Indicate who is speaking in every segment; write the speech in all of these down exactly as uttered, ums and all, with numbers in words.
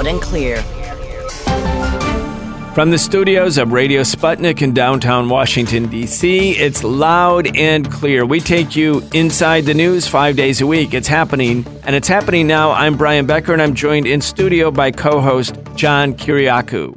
Speaker 1: Loud and clear.
Speaker 2: From the studios of Radio Sputnik in downtown Washington, D C, it's Loud and Clear. We take you inside the news five days a week. It's happening, and it's happening now. I'm Brian Becker, and I'm joined in studio by co-host John Kiriakou.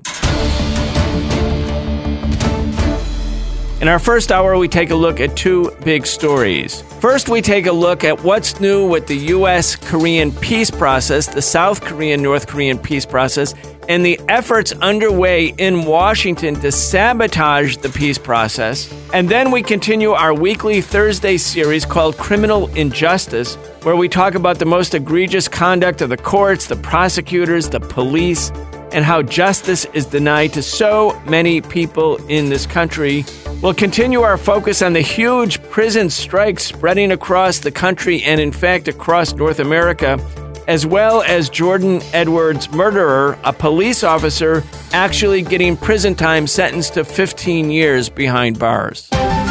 Speaker 2: In our first hour, we take a look at two big stories. First, we take a look at what's new with the U S Korean peace process, the South Korean-North Korean peace process, and the efforts underway in Washington to sabotage the peace process. And then we continue our weekly Thursday series called Criminal Injustice, where we talk about the most egregious conduct of the courts, the prosecutors, the police, and how justice is denied to so many people in this country. We'll continue our focus on the huge prison strikes spreading across the country and, in fact, across North America, as well as Jordan Edwards' murderer, a police officer, actually getting prison time sentenced to fifteen years behind bars.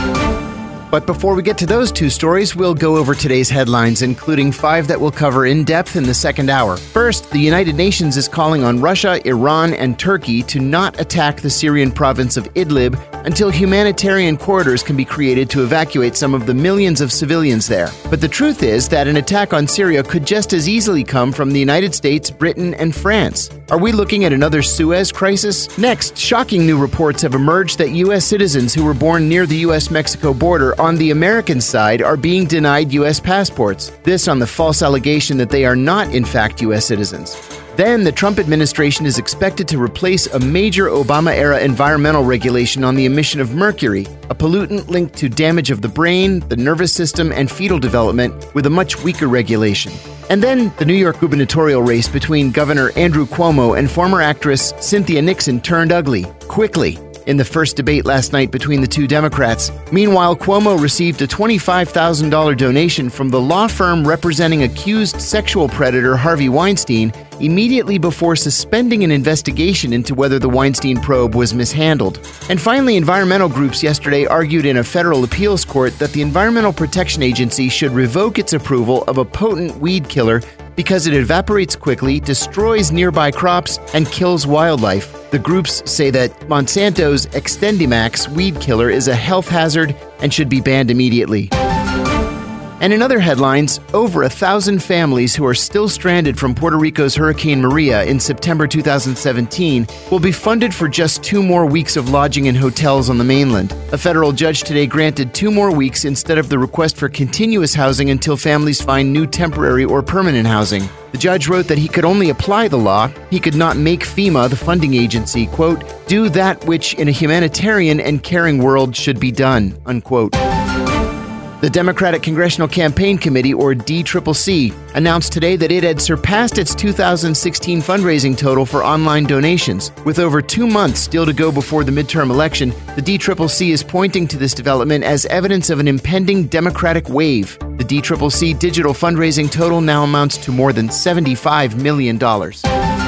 Speaker 3: But before we get to those two stories, we'll go over today's headlines, including five that we'll cover in depth in the second hour. First, the United Nations is calling on Russia, Iran, and Turkey to not attack the Syrian province of Idlib until humanitarian corridors can be created to evacuate some of the millions of civilians there. But the truth is that an attack on Syria could just as easily come from the United States, Britain, and France. Are we looking at another Suez crisis? Next, shocking new reports have emerged that U S citizens who were born near the U S Mexico border on the American side are being denied U S passports. This on the false allegation that they are not, in fact, U S citizens. Then, the Trump administration is expected to replace a major Obama-era environmental regulation on the emission of mercury, a pollutant linked to damage of the brain, the nervous system, and fetal development, with a much weaker regulation. And then, the New York gubernatorial race between Governor Andrew Cuomo and former actress Cynthia Nixon turned ugly, quickly, in the first debate last night between the two Democrats. Meanwhile, Cuomo received a twenty-five thousand dollars donation from the law firm representing accused sexual predator Harvey Weinstein immediately before suspending an investigation into whether the Weinstein probe was mishandled. And finally, environmental groups yesterday argued in a federal appeals court that the Environmental Protection Agency should revoke its approval of a potent weed killer because it evaporates quickly, destroys nearby crops, and kills wildlife. The groups say that Monsanto's Extendimax weed killer is a health hazard and should be banned immediately. And in other headlines, over a thousand families who are still stranded from Puerto Rico's Hurricane Maria in September two thousand seventeen will be funded for just two more weeks of lodging in hotels on the mainland. A federal judge today granted two more weeks instead of the request for continuous housing until families find new temporary or permanent housing. The judge wrote that he could only apply the law. He could not make FEMA, the funding agency, quote, do that which in a humanitarian and caring world should be done, unquote. The Democratic Congressional Campaign Committee, or D C C C, announced today that it had surpassed its two thousand sixteen fundraising total for online donations. With over two months still to go before the midterm election, the D C C C is pointing to this development as evidence of an impending Democratic wave. The D C C C digital fundraising total now amounts to more than seventy-five million dollars.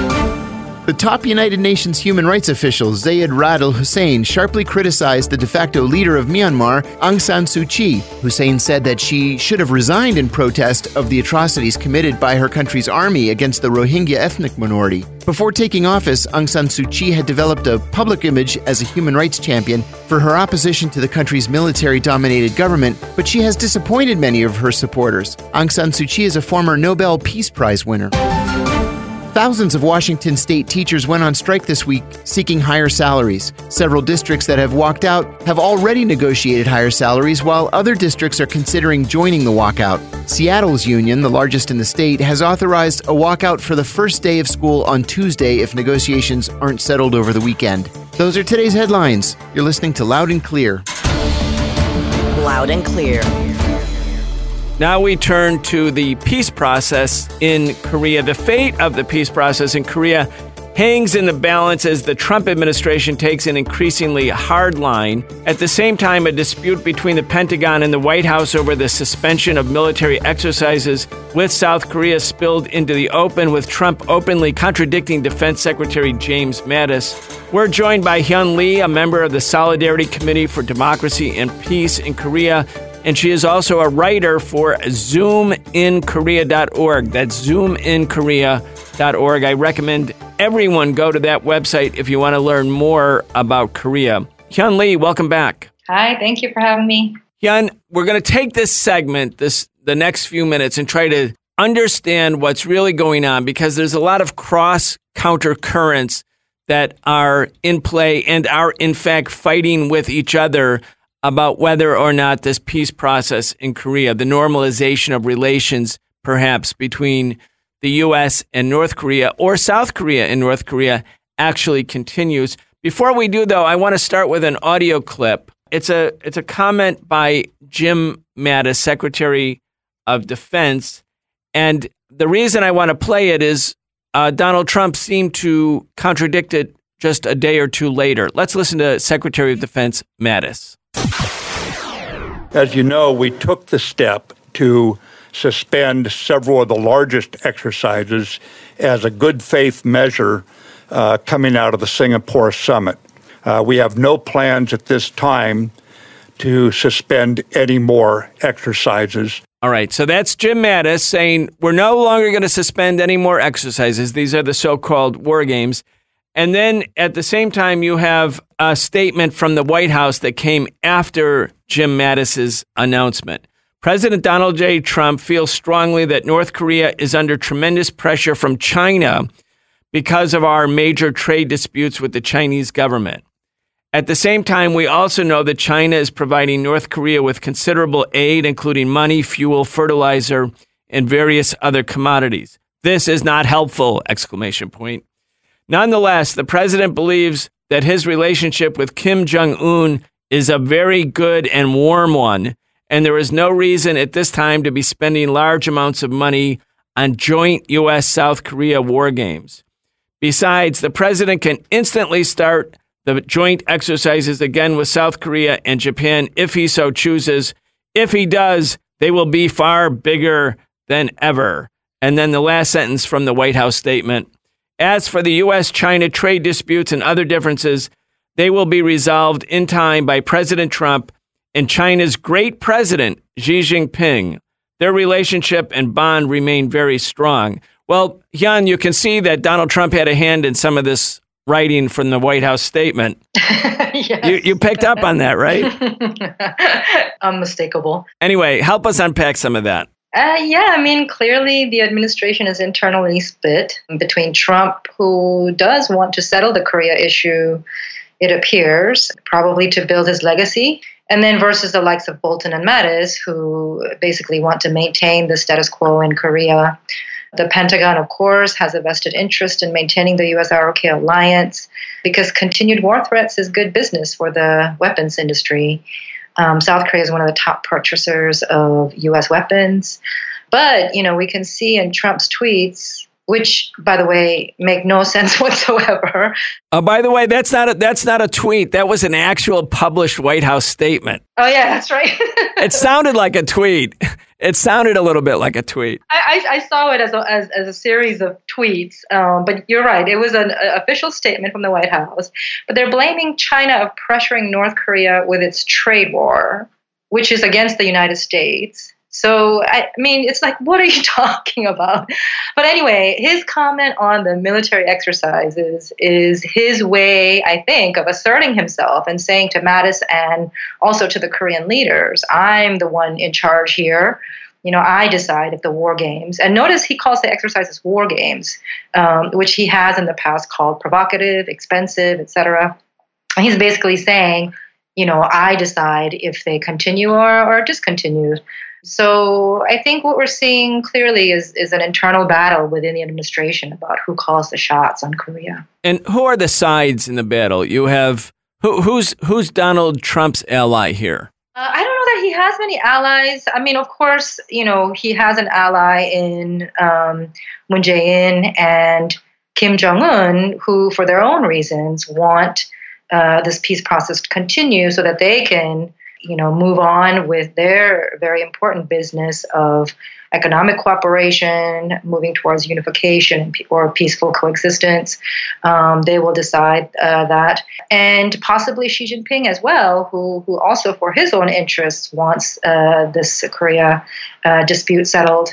Speaker 3: The top United Nations human rights official, Zeid Ra'ad Al Hussein, sharply criticized the de facto leader of Myanmar, Aung San Suu Kyi. Hussein said that she should have resigned in protest of the atrocities committed by her country's army against the Rohingya ethnic minority. Before taking office, Aung San Suu Kyi had developed a public image as a human rights champion for her opposition to the country's military-dominated government, but she has disappointed many of her supporters. Aung San Suu Kyi is a former Nobel Peace Prize winner. Thousands of Washington state teachers went on strike this week seeking higher salaries. Several districts that have walked out have already negotiated higher salaries, while other districts are considering joining the walkout. Seattle's union, the largest in the state, has authorized a walkout for the first day of school on Tuesday if negotiations aren't settled over the weekend. Those are today's headlines. You're listening to Loud and Clear.
Speaker 1: Loud and Clear.
Speaker 2: Now we turn to the peace process in Korea. The fate of the peace process in Korea hangs in the balance as the Trump administration takes an increasingly hard line. At the same time, a dispute between the Pentagon and the White House over the suspension of military exercises with South Korea spilled into the open, with Trump openly contradicting Defense Secretary James Mattis. We're joined by Hyun Lee, a member of the Solidarity Committee for Democracy and Peace in Korea, and she is also a writer for zoom in korea dot org. That's zoom in korea dot org. I recommend everyone go to that website if you want to learn more about Korea. Hyun Lee, welcome back.
Speaker 4: Hi, thank you for having me.
Speaker 2: Hyun, we're going to take this segment, this the next few minutes, and try to understand what's really going on, because there's a lot of cross counter currents that are in play and are in fact fighting with each other about whether or not this peace process in Korea, the normalization of relations perhaps between the U S and North Korea, or South Korea and North Korea, actually continues. Before we do, though, I want to start with an audio clip. It's a it's a comment by Jim Mattis, Secretary of Defense. And the reason I want to play it is uh, Donald Trump seemed to contradict it just a day or two later. Let's listen to Secretary of Defense Mattis.
Speaker 5: As you know, we took the step to suspend several of the largest exercises as a good faith measure uh, coming out of the Singapore summit. Uh, we have no plans at this time to suspend any more exercises.
Speaker 2: All right, so that's Jim Mattis saying we're no longer going to suspend any more exercises. These are the so-called war games. And then at the same time, you have a statement from the White House that came after Jim Mattis's announcement. President Donald J. Trump feels strongly that North Korea is under tremendous pressure from China because of our major trade disputes with the Chinese government. At the same time, we also know that China is providing North Korea with considerable aid, including money, fuel, fertilizer, and various other commodities. This is not helpful, exclamation point. Nonetheless, the president believes that his relationship with Kim Jong-un is a very good and warm one, and there is no reason at this time to be spending large amounts of money on joint U S South Korea war games. Besides, the president can instantly start the joint exercises again with South Korea and Japan if he so chooses. If he does, they will be far bigger than ever. And then the last sentence from the White House statement. As for the U S China trade disputes and other differences, they will be resolved in time by President Trump and China's great president, Xi Jinping. Their relationship and bond remain very strong. Well, Hyun, you can see that Donald Trump had a hand in some of this writing from the White House statement.
Speaker 4: Yes.
Speaker 2: You, you picked up on that, right?
Speaker 4: Unmistakable.
Speaker 2: Anyway, help us unpack some of that.
Speaker 4: Uh, yeah, I mean, clearly the administration is internally split between Trump, who does want to settle the Korea issue, it appears, probably to build his legacy, and then versus the likes of Bolton and Mattis, who basically want to maintain the status quo in Korea. The Pentagon, of course, has a vested interest in maintaining the U S R O K alliance because continued war threats is good business for the weapons industry. Um, South Korea is one of the top purchasers of U S weapons. But, you know, we can see in Trump's tweets, which, by the way, make no sense whatsoever.
Speaker 2: Uh, by the way, that's not a, that's not a tweet. That was an actual published White House statement.
Speaker 4: Oh, yeah, that's right.
Speaker 2: It sounded like a tweet. It sounded a little bit like a tweet.
Speaker 4: I, I, I saw it as a, as, as a series of tweets, um, but you're right. It was an a, official statement from the White House. But they're blaming China of pressuring North Korea with its trade war, which is against the United States. So, I mean, it's like, what are you talking about? But anyway, his comment on the military exercises is his way, I think, of asserting himself and saying to Mattis and also to the Korean leaders, I'm the one in charge here. You know, I decide if the war games. And notice he calls the exercises war games, um, which he has in the past called provocative, expensive, et cetera. And he's basically saying, you know, I decide if they continue or, or discontinue. So I think what we're seeing clearly is, is an internal battle within the administration about who calls the shots on Korea.
Speaker 2: And who are the sides in the battle? You have who, who's who's Donald Trump's ally here?
Speaker 4: Uh, I don't know that he has many allies. I mean, of course, you know, he has an ally in um, Moon Jae-in and Kim Jong-un, who, for their own reasons, want uh, this peace process to continue so that they can, you know, move on with their very important business of economic cooperation, moving towards unification or peaceful coexistence. Um, they will decide uh, that. And possibly Xi Jinping as well, who, who also for his own interests wants uh, this Korea uh, dispute settled.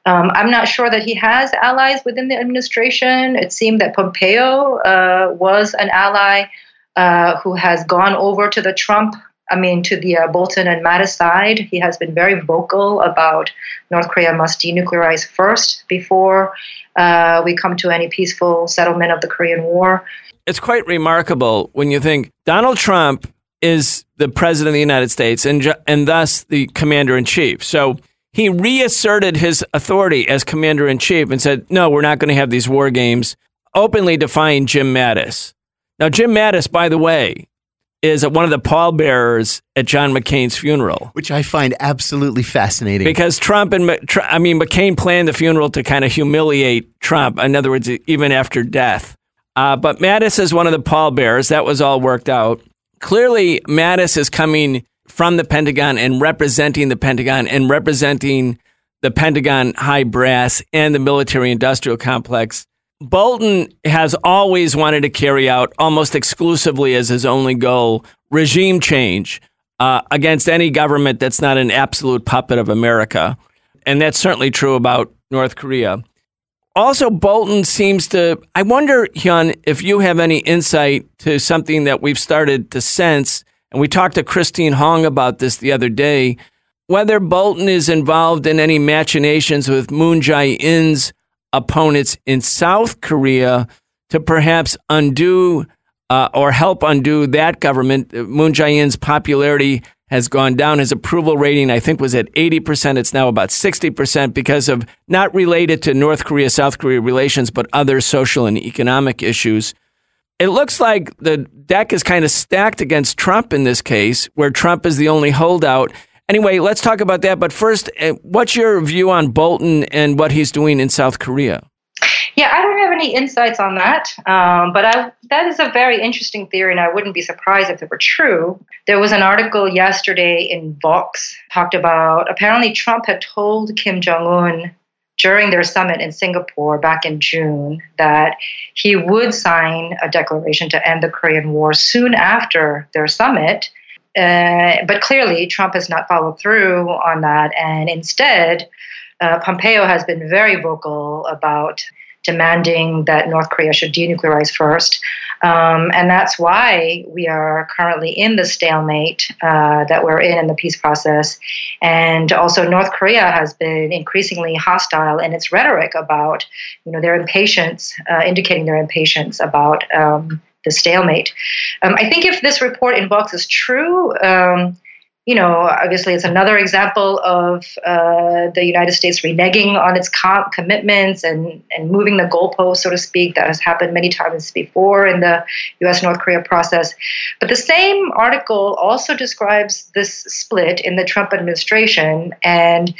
Speaker 4: Um, I'm not sure that he has allies within the administration. It seemed that Pompeo uh, was an ally uh, who has gone over to the Trump, I mean, to the uh, Bolton and Mattis side. He has been very vocal about North Korea must denuclearize first before uh, we come to any peaceful settlement of the Korean War.
Speaker 2: It's quite remarkable when you think Donald Trump is the president of the United States and ju- and thus the commander-in-chief. So he reasserted his authority as commander-in-chief and said, no, we're not going to have these war games, openly defying Jim Mattis. Now, Jim Mattis, by the way, is one of the pallbearers at John McCain's funeral.
Speaker 3: Which I find absolutely fascinating.
Speaker 2: Because Trump and, I mean, McCain planned the funeral to kind of humiliate Trump. In other words, even after death. Uh, but Mattis is one of the pallbearers. That was all worked out. Clearly, Mattis is coming from the Pentagon and representing the Pentagon and representing the Pentagon high brass and the military-industrial complex. Bolton has always wanted to carry out, almost exclusively as his only goal, regime change uh, against any government that's not an absolute puppet of America. And that's certainly true about North Korea. Also, Bolton seems to, I wonder, Hyun, if you have any insight to something that we've started to sense, and we talked to Christine Hong about this the other day, whether Bolton is involved in any machinations with Moon Jae-in's opponents in South Korea to perhaps undo uh, or help undo that government. Moon Jae-in's popularity has gone down. His approval rating, I think, was at eighty percent. It's now about sixty percent because of not related to North Korea-South Korea relations, but other social and economic issues. It looks like the deck is kind of stacked against Trump in this case, where Trump is the only holdout. Anyway, let's talk about that. But first, what's your view on Bolton and what he's doing in South Korea?
Speaker 4: Yeah, I don't have any insights on that, um, but I, that is a very interesting theory, and I wouldn't be surprised if it were true. There was an article yesterday in Vox talked about apparently Trump had told Kim Jong-un during their summit in Singapore back in June that he would sign a declaration to end the Korean War soon after their summit. Uh, but clearly, Trump has not followed through on that. And instead, uh, Pompeo has been very vocal about demanding that North Korea should denuclearize first. Um, and that's why we are currently in the stalemate uh, that we're in in the peace process. And also North Korea has been increasingly hostile in its rhetoric about, you know, their impatience, uh, indicating their impatience about um, the stalemate. Um, I think if this report in Vox is true, um, you know, obviously it's another example of uh, the United States reneging on its com- commitments and, and moving the goalpost, so to speak. That has happened many times before in the U S North Korea process. But the same article also describes this split in the Trump administration, and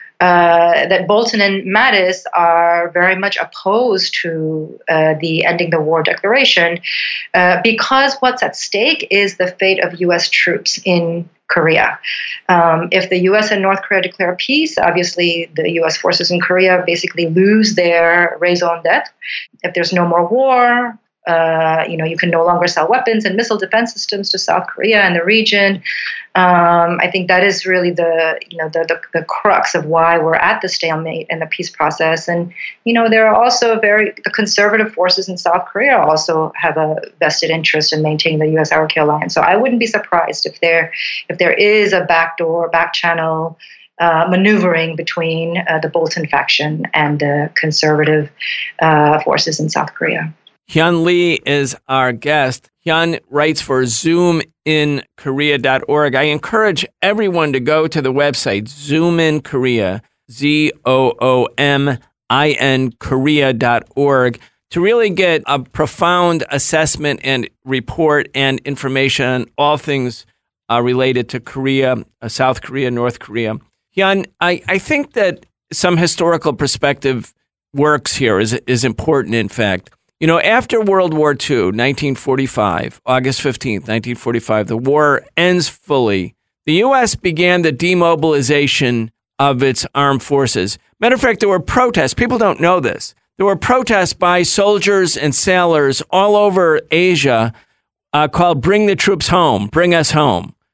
Speaker 4: Uh, that Bolton and Mattis are very much opposed to uh, the ending the war declaration uh, because what's at stake is the fate of U S troops in Korea. Um, if the U S and North Korea declare peace, obviously the U S forces in Korea basically lose their raison d'etre. If there's no more war, Uh, you know, you can no longer sell weapons and missile defense systems to South Korea and the region. Um, I think that is really the, you know, the, the the crux of why we're at the stalemate in the peace process. And, you know, there are also very, the conservative forces in South Korea also have a vested interest in maintaining the U S Arab alliance. So I wouldn't be surprised if there, if there is a backdoor, back channel Uh, maneuvering between uh, the Bolton faction and the conservative uh, forces in South Korea.
Speaker 2: Hyun Lee is our guest. Hyun writes for zoom in korea dot org. I encourage everyone to go to the website, Zoom in Korea, Z O O M I N Korea dot org, to really get a profound assessment and report and information on all things uh, related to Korea, uh, South Korea, North Korea. Hyun, I, I think that some historical perspective works here, is, is important, in fact. You know, after World War Two, nineteen forty-five, August fifteenth, nineteen forty-five, the war ends fully. The U S began the demobilization of its armed forces. Matter of fact, there were protests. People don't know this. There were protests by soldiers and sailors all over Asia uh, called Bring the Troops Home, Bring Us Home.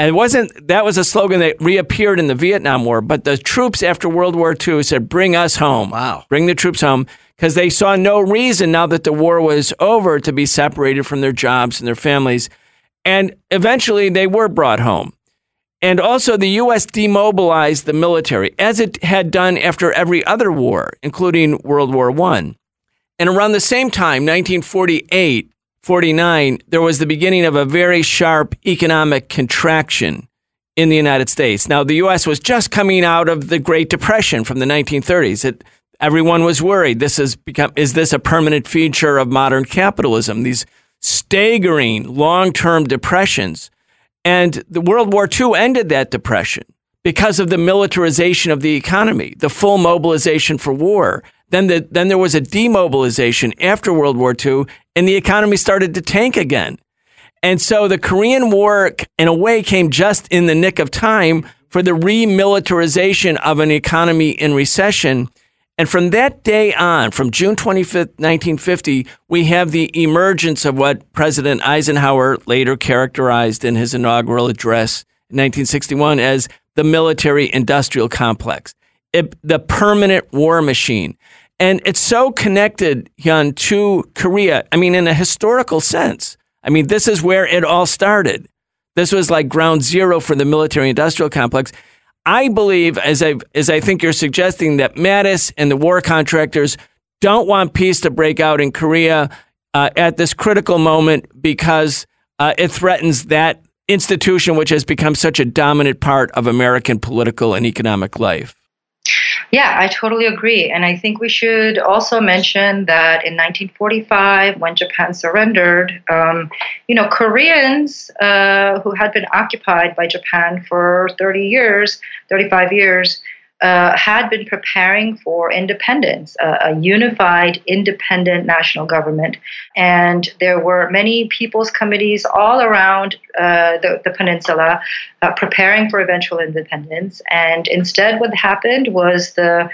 Speaker 2: And it wasn't, that was a slogan that reappeared in the Vietnam War, but the troops after World War Two said, bring us home.
Speaker 3: Wow.
Speaker 2: Bring the troops home, because they saw no reason now that the war was over to be separated from their jobs and their families. And eventually they were brought home. And also the U S demobilized the military, as it had done after every other war, including World War One. And around the same time, nineteen forty-eight, forty-nine, there was the beginning of a very sharp economic contraction in the United States. Now, the U S was just coming out of the Great Depression from the nineteen thirties. It, everyone was worried. This has become, is this a permanent feature of modern capitalism? These staggering long-term depressions. And the World War Two ended that depression because of the militarization of the economy, the full mobilization for war. Then the, then there was a demobilization after World War Two, and the economy started to tank again. And so the Korean War, in a way, came just in the nick of time for the remilitarization of an economy in recession. And from that day on, from June twenty-fifth, nineteen fifty, we have the emergence of what President Eisenhower later characterized in his inaugural address in nineteen sixty-one as the military-industrial complex, it, the permanent war machine. And it's so connected, Hyun, to Korea. I mean, in a historical sense. I mean, this is where it all started. This was like ground zero for the military-industrial complex. I believe, as I as I think you're suggesting, that Mattis and the war contractors don't want peace to break out in Korea uh, at this critical moment because uh, it threatens that institution which has become such a dominant part of American political and economic life.
Speaker 4: Yeah, I totally agree. And I think we should also mention that in nineteen forty-five, when Japan surrendered, um, you know, Koreans uh, who had been occupied by Japan for thirty years, thirty-five years, uh, had been preparing for independence, uh, a unified, independent national government. And there were many people's committees all around uh, the, the peninsula uh, preparing for eventual independence. And instead, what happened was the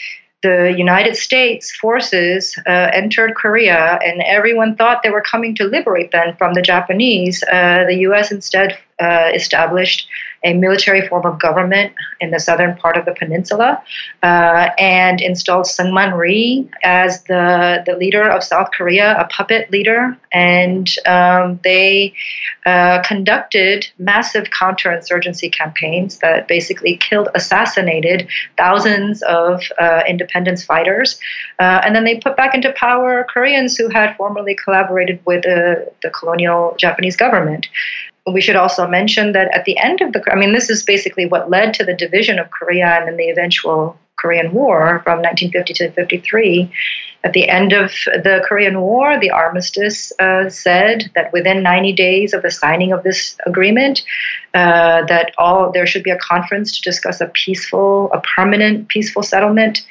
Speaker 4: the United States forces uh, entered Korea, and everyone thought they were coming to liberate them from the Japanese. Uh, the U S instead uh, established a military form of government in the southern part of the peninsula uh, and installed Syngman Rhee as the, the leader of South Korea, a puppet leader. And um, they uh, conducted massive counterinsurgency campaigns that basically killed, assassinated thousands of uh, independence fighters. Uh, and then they put back into power Koreans who had formerly collaborated with uh, the colonial Japanese government. We should also mention that at the end of the, I mean, this is basically what led to the division of Korea and then the eventual Korean War from nineteen fifty to fifty-three. At the end of the Korean War, the armistice uh, said that within ninety days of the signing of this agreement, uh, that all there should be a conference to discuss a peaceful, a permanent peaceful settlement.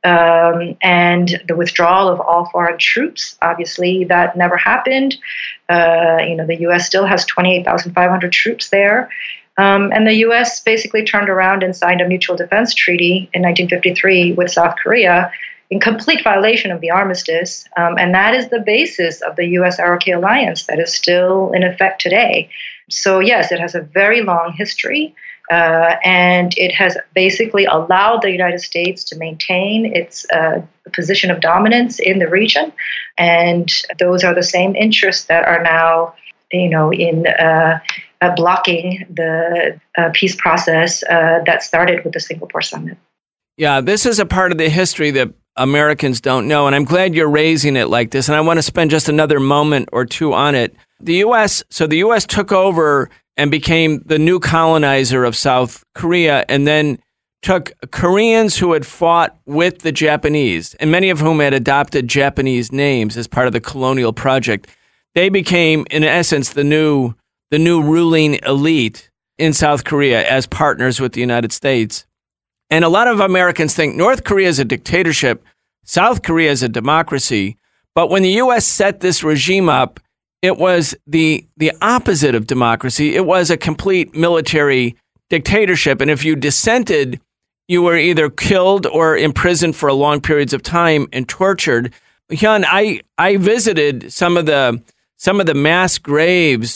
Speaker 4: Um, and the withdrawal of all foreign troops. Obviously, that never happened. Uh, you know, the U S still has twenty-eight thousand five hundred troops there. Um, and the U S basically turned around and signed a mutual defense treaty in nineteen fifty-three with South Korea in complete violation of the armistice. Um, and that is the basis of the U S-R O K alliance that is still in effect today. So, yes, it has a very long history. Uh, and it has basically allowed the United States to maintain its uh, position of dominance in the region. And those are the same interests that are now, you know, in uh, uh, blocking the uh, peace process uh, that started with the Singapore Summit.
Speaker 2: Yeah, this is a part of the history that Americans don't know, and I'm glad you're raising it like this. And I want to spend just another moment or two on it. The U S, so the U S took over and became the new colonizer of South Korea, and then took Koreans who had fought with the Japanese, and many of whom had adopted Japanese names as part of the colonial project. They became, in essence, the new the new ruling elite in South Korea as partners with the United States. And a lot of Americans think North Korea is a dictatorship, South Korea is a democracy. But when the U S set this regime up, it was the the opposite of democracy. It was a complete military dictatorship. And if you dissented, you were either killed or imprisoned for long periods of time and tortured. Hyun, I, I visited some of the some of the mass graves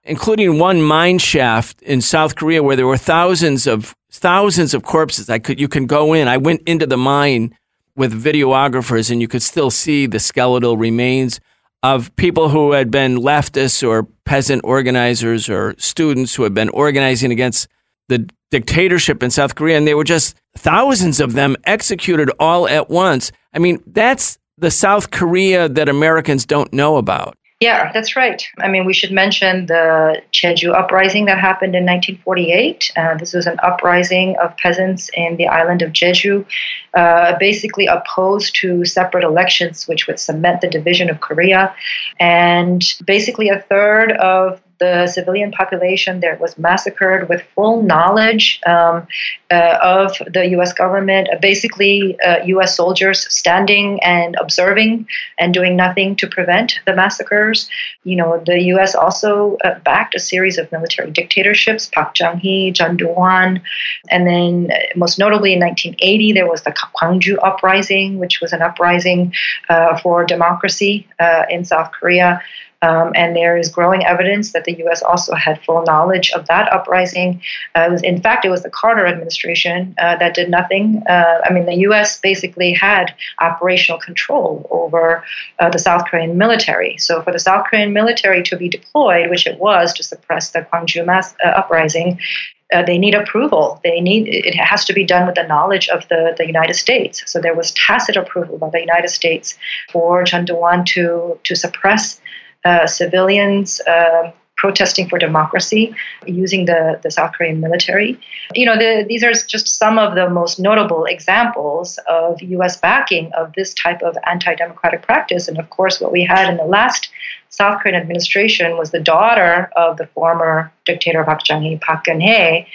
Speaker 2: including one mine shaft in South Korea where there were thousands of thousands of corpses. I could you can go in. I went into the mine with videographers, and you could still see the skeletal remains of people who had been leftists or peasant organizers or students who had been organizing against the dictatorship in South Korea, and they were just thousands of them executed all at once. I mean, that's the South Korea that Americans don't know about.
Speaker 4: Yeah, that's right. I mean, we should mention the Jeju uprising that happened in nineteen forty-eight. Uh, this was an uprising of peasants in the island of Jeju, uh, basically opposed to separate elections, which would cement the division of Korea. And basically a third of the civilian population there was massacred with full knowledge um, uh, of the U S government, uh, basically uh, U S soldiers standing and observing and doing nothing to prevent the massacres. You know, the U S also uh, backed a series of military dictatorships, Park Chung-hee, Chun Doo-hwan, and then uh, most notably in nineteen eighty, there was the Gwangju uprising, which was an uprising uh, for democracy uh, in South Korea. Um, and there is growing evidence that the U S also had full knowledge of that uprising. Uh, it was, in fact, it was the Carter administration uh, that did nothing. Uh, I mean, the U S basically had operational control over uh, the South Korean military. So for the South Korean military to be deployed, which it was to suppress the Gwangju mass uh, uprising, Uh, they need approval. They need it has to be done with the knowledge of the, the United States. So there was tacit approval by the United States for Chun Doo-hwan to to suppress uh, civilians uh, protesting for democracy using the, the South Korean military. You know, the, these are just some of the most notable examples of U S backing of this type of anti-democratic practice. And of course, what we had in the last South Korean administration was the daughter of the former dictator Park Chung-hee, Park Geun-hye,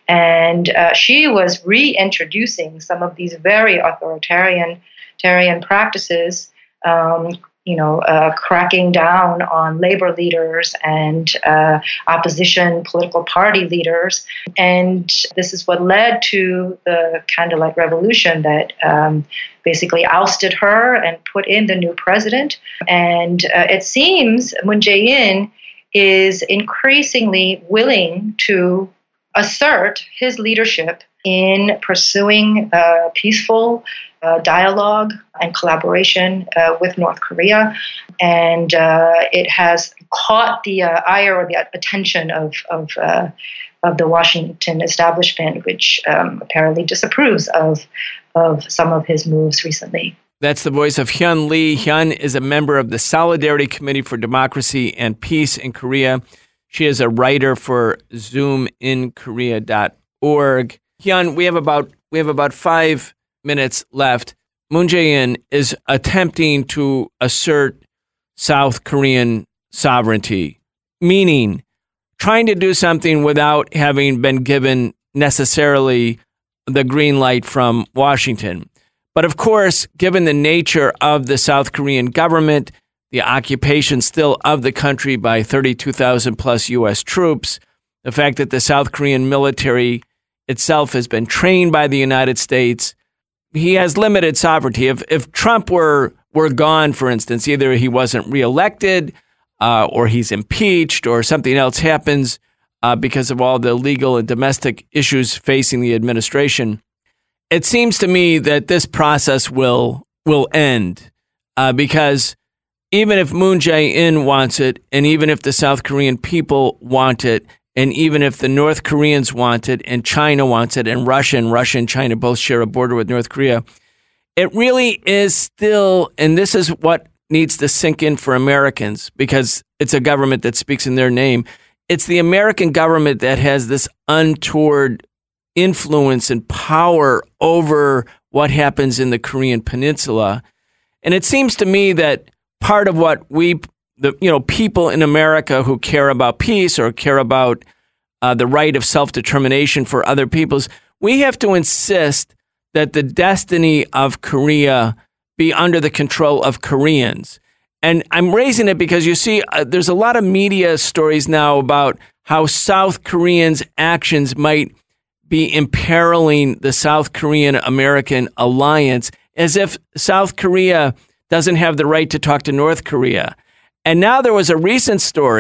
Speaker 4: and uh, she was reintroducing some of these very authoritarian, authoritarian practices, um, you know, uh, cracking down on labor leaders and uh, opposition political party leaders. And this is what led to the Candlelight Revolution that um, basically ousted her and put in the new president. And uh, it seems Moon Jae-in is increasingly willing to assert his leadership in pursuing uh, peaceful uh, dialogue and collaboration uh, with North Korea. And uh, it has caught the uh, ire or the attention of, of, uh, of the Washington establishment, which um, apparently disapproves of, of some of his moves recently.
Speaker 2: That's the voice of Hyun Lee. Hyun is a member of the Solidarity Committee for Democracy and Peace in Korea. She is a writer for zoom in korea dot org. Hyun, we have about we have about five minutes left. Moon Jae-in is attempting to assert South Korean sovereignty, meaning trying to do something without having been given necessarily the green light from Washington. But of course, given the nature of the South Korean government, the occupation still of the country by thirty-two thousand plus U S troops, the fact that the South Korean military itself has been trained by the United States, he has limited sovereignty. If if Trump were were gone, for instance, either he wasn't reelected uh, or he's impeached or something else happens uh, because of all the legal and domestic issues facing the administration, it seems to me that this process will will end uh, because even if Moon Jae-in wants it, and even if the South Korean people want it, and even if the North Koreans want it, and China wants it, and Russia and Russia and China both share a border with North Korea, it really is still, and this is what needs to sink in for Americans, because it's a government that speaks in their name. It's the American government that has this untoward influence and power over what happens in the Korean Peninsula. And it seems to me that part of what we, the you know, people in America who care about peace or care about uh, the right of self-determination for other peoples, we have to insist that the destiny of Korea be under the control of Koreans. And I'm raising it because you see, uh, there's a lot of media stories now about how South Koreans' actions might be imperiling the South Korean-American alliance, as if South Korea doesn't have the right to talk to North Korea. And now there was a recent story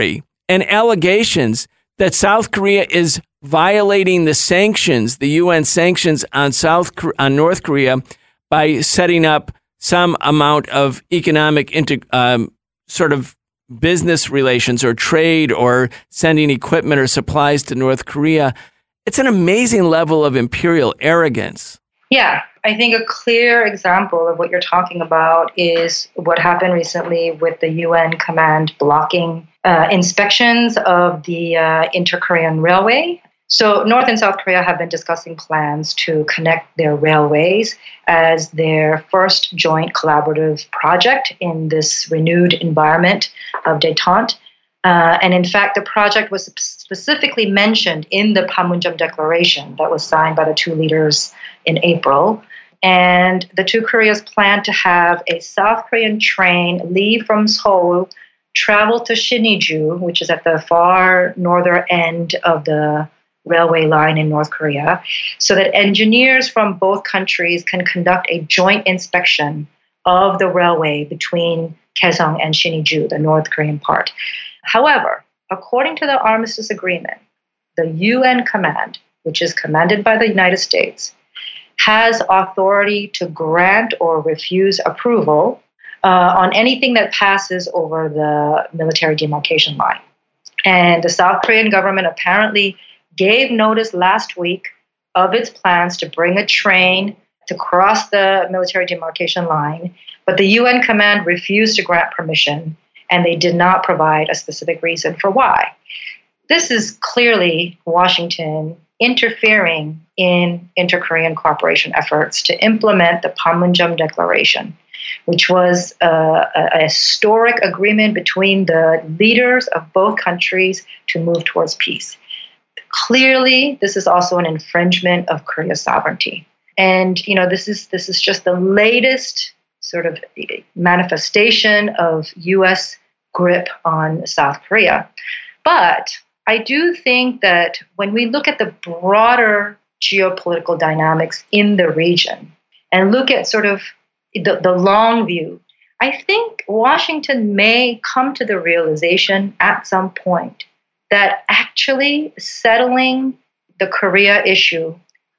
Speaker 2: and allegations that South Korea is violating the sanctions, the U N sanctions on South on North Korea by setting up some amount of economic inter, um, sort of business relations or trade or sending equipment or supplies to North Korea. It's an amazing level of imperial arrogance.
Speaker 4: Yeah, I think a clear example of what you're talking about is what happened recently with the U N command blocking uh, inspections of the uh, Inter-Korean Railway. So North and South Korea have been discussing plans to connect their railways as their first joint collaborative project in this renewed environment of détente. Uh, and in fact, the project was specifically mentioned in the Panmunjom Declaration that was signed by the two leaders in April. And the two Koreas plan to have a South Korean train leave from Seoul, travel to Sinŭiju, which is at the far northern end of the railway line in North Korea, so that engineers from both countries can conduct a joint inspection of the railway between Kaesong and Sinŭiju, the North Korean part. However, according to the armistice agreement, the U N command, which is commanded by the United States, has authority to grant or refuse approval uh, on anything that passes over the military demarcation line. And the South Korean government apparently gave notice last week of its plans to bring a train to cross the military demarcation line, but the U N command refused to grant permission, and they did not provide a specific reason for why. This is clearly Washington interfering in inter-Korean cooperation efforts to implement the Panmunjom Declaration, which was a, a historic agreement between the leaders of both countries to move towards peace. Clearly, this is also an infringement of Korea's sovereignty. And, you know, this is this is just the latest sort of manifestation of U S grip on South Korea. But I do think that when we look at the broader geopolitical dynamics in the region and look at sort of the, the long view, I think Washington may come to the realization at some point that actually settling the Korea issue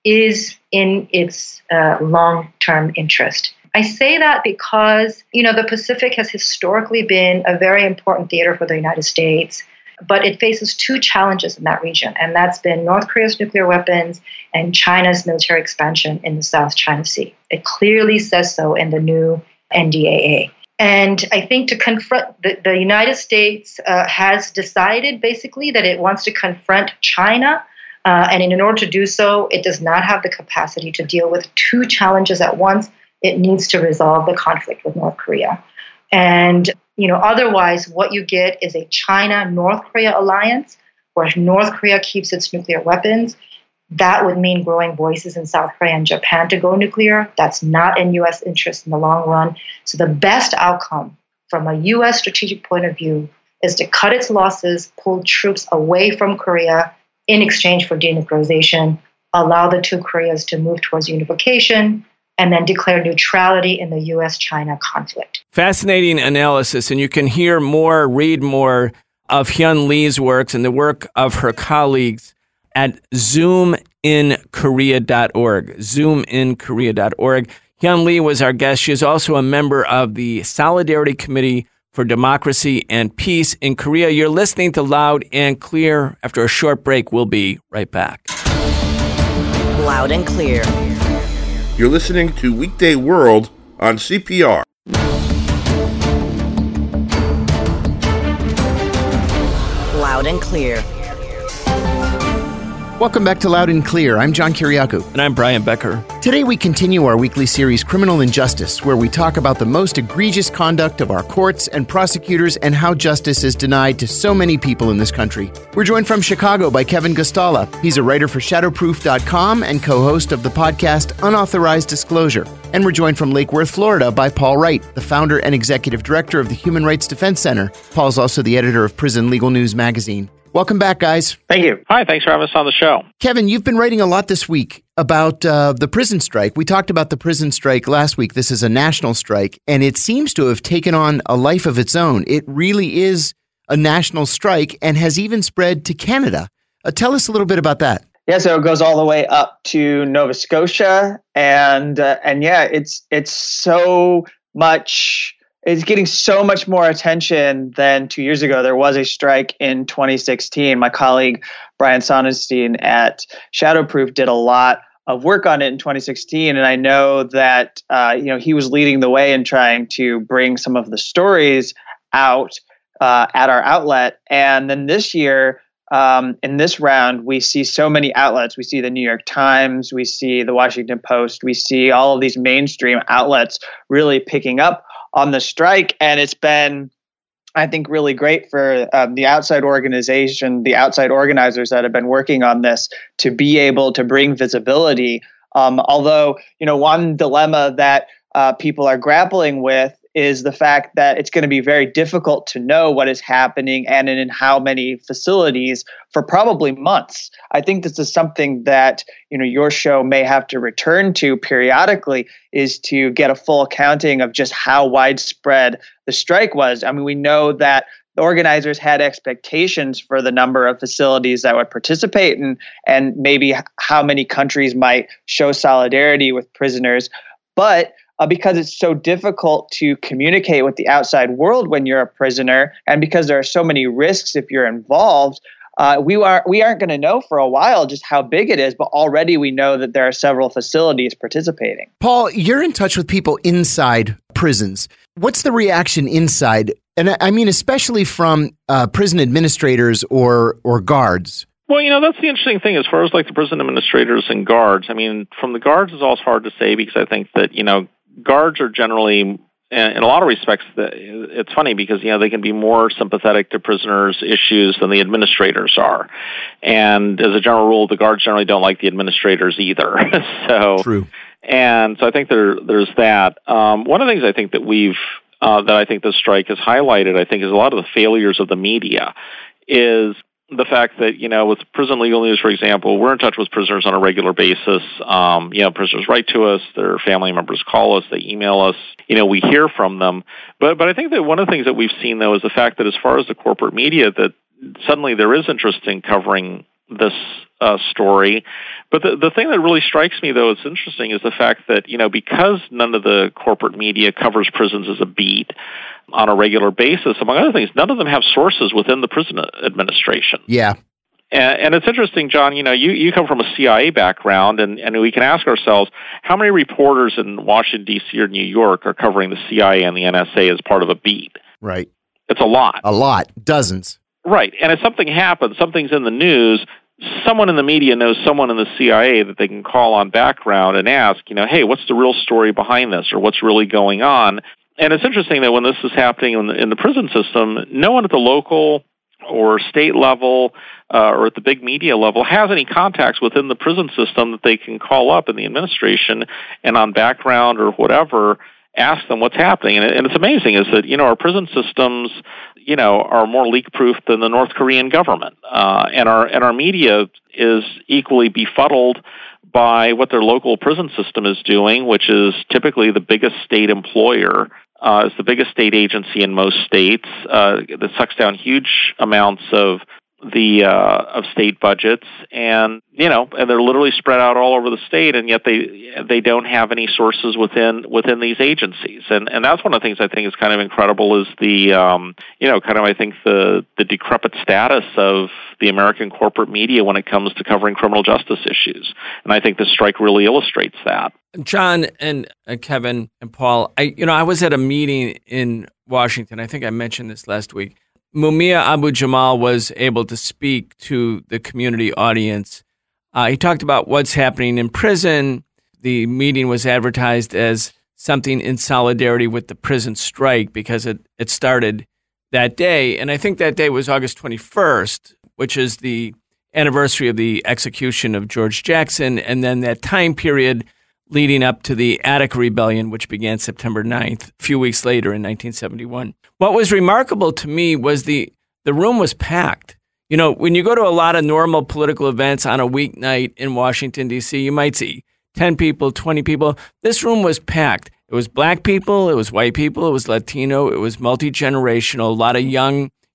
Speaker 4: is in its uh, long-term interest. I say that because, you know, the Pacific has historically been a very important theater for the United States, but it faces two challenges in that region, and that's been North Korea's nuclear weapons and China's military expansion in the South China Sea. It clearly says so in the new N D A A. And I think to confront, the, the United States uh, has decided basically that it wants to confront China. Uh, and in order to do so, it does not have the capacity to deal with two challenges at once. It needs to resolve the conflict with North Korea. And, you know, otherwise, what you get is a China-North Korea alliance where North Korea keeps its nuclear weapons. That would mean growing voices in South Korea and Japan to go nuclear. That's not in U S interest in the long run. So the best outcome from a U S strategic point of view is to cut its losses, pull troops away from Korea in exchange for denuclearization, allow the two Koreas to move towards unification, and then declare neutrality in the U S China conflict.
Speaker 2: Fascinating analysis, and you can hear more, read more of Hyun Lee's works and the work of her colleagues at zoom in korea dot org, zoom in korea dot org. Hyun Lee was our guest. She is also a member of the Solidarity Committee for Democracy and Peace in Korea. You're listening to Loud and Clear. After a short break, we'll be right back.
Speaker 1: Loud and Clear.
Speaker 6: You're listening to Weekday World on C P R.
Speaker 1: Loud and Clear.
Speaker 3: Welcome back to Loud and Clear. I'm John Kiriakou.
Speaker 2: And I'm Brian Becker.
Speaker 3: Today we continue our weekly series, Criminal Injustice, where we talk about the most egregious conduct of our courts and prosecutors and how justice is denied to so many people in this country. We're joined from Chicago by Kevin Gustala. He's a writer for shadowproof dot com and co-host of the podcast Unauthorized Disclosure. And we're joined from Lake Worth, Florida by Paul Wright, the founder and executive director of the Human Rights Defense Center. Paul's also the editor of Prison Legal News magazine. Welcome back, guys.
Speaker 7: Thank you. Hi, thanks for having us on the show.
Speaker 3: Kevin, you've been writing a lot this week about uh, the prison strike. We talked about the prison strike last week. This is a national strike, and it seems to have taken on a life of its own. It really is a national strike and has even spread to Canada. Uh, tell us a little bit about that.
Speaker 8: Yeah, so it goes all the way up to Nova Scotia, and uh, and yeah, it's it's so much. It's getting so much more attention than two years ago. There was a strike in twenty sixteen. My colleague Brian Sonnenstein at Shadowproof did a lot of work on it in twenty sixteen, and I know that uh, you know he was leading the way in trying to bring some of the stories out uh, at our outlet. And then this year, um, in this round, we see so many outlets. We see the New York Times, we see the Washington Post, we see all of these mainstream outlets really picking up on the strike. And it's been, I think, really great for um, the outside organization, the outside organizers that have been working on this to be able to bring visibility. Um, although, you know, one dilemma that uh, people are grappling with is the fact that it's going to be very difficult to know what is happening and in how many facilities for probably months. I think this is something that, you know, your show may have to return to periodically, is to get a full accounting of just how widespread the strike was. I mean, we know that the organizers had expectations for the number of facilities that would participate and, and maybe how many countries might show solidarity with prisoners. But Uh, because it's so difficult to communicate with the outside world when you're a prisoner, and because there are so many risks if you're involved, uh, we, are, we aren't going to know for a while just how big it is, but already we know that there are several facilities participating.
Speaker 3: Paul, you're in touch with people inside prisons. What's the reaction inside? And I mean, especially from uh, prison administrators or or guards.
Speaker 7: Well, you know, that's the interesting thing as far as like the prison administrators and guards. I mean, from the guards, it's always hard to say because I think that, you know, guards are generally, in a lot of respects, it's funny because, you know, they can be more sympathetic to prisoners' issues than the administrators are. And as a general rule, the guards generally don't like the administrators either. so,
Speaker 3: True.
Speaker 7: And so I think there, there's that. Um, one of the things I think that we've, uh, that I think this strike has highlighted, I think, is a lot of the failures of the media is the fact that, you know, with Prison Legal News, for example, we're in touch with prisoners on a regular basis. Um, you know, prisoners write to us, their family members call us, they email us, you know, we hear from them. But but I think that one of the things that we've seen, though, is the fact that as far as the corporate media, that suddenly there is interest in covering this uh, story. But the, the thing that really strikes me, though, is interesting, is the fact that, you know, because none of the corporate media covers prisons as a beat on a regular basis, among other things, none of them have sources within the prison administration.
Speaker 3: Yeah.
Speaker 7: And, and it's interesting, John, you know, you, you come from a C I A background, and, and we can ask ourselves, how many reporters in Washington, D C or New York are covering the C I A and the N S A as part of a beat?
Speaker 3: Right.
Speaker 7: It's a lot.
Speaker 3: A lot. Dozens.
Speaker 7: Right. And if something happens, something's in the news, someone in the media knows someone in the C I A that they can call on background and ask, you know, hey, what's the real story behind this, or what's really going on? And it's interesting that when this is happening in the, in the prison system, no one at the local or state level uh, or at the big media level has any contacts within the prison system that they can call up in the administration and on background or whatever, ask them what's happening. And, and it's amazing is that, you know, our prison systems, you know, are more leak-proof than the North Korean government. Uh, and our and our media is equally befuddled by what their local prison system is doing, which is typically the biggest state employer. Uh, it's the biggest state agency in most states uh, that sucks down huge amounts of the uh, of state budgets, and you know, and they're literally spread out all over the state, and yet they they don't have any sources within within these agencies, and and that's one of the things I think is kind of incredible is the um, you know kind of I think the the decrepit status of the American corporate media when it comes to covering criminal justice issues, and I think the strike really illustrates that.
Speaker 2: John and uh, Kevin and Paul, I you know I was at a meeting in Washington. I think I mentioned this last week. Mumia Abu-Jamal was able to speak to the community audience. Uh, he talked about what's happening in prison. The meeting was advertised as something in solidarity with the prison strike because it, it started that day. And I think that day was August twenty-first, which is the anniversary of the execution of George Jackson, and then that time period leading up to the Attica Rebellion, which began September ninth, a few weeks later in nineteen seventy-one. What was remarkable to me was the, the room was packed. You know, when you go to a lot of normal political events on a weeknight in Washington, D C, you might see ten people, twenty people. This room was packed. It was black people, it was white people, it was Latino, it was multi-generational, a lot of young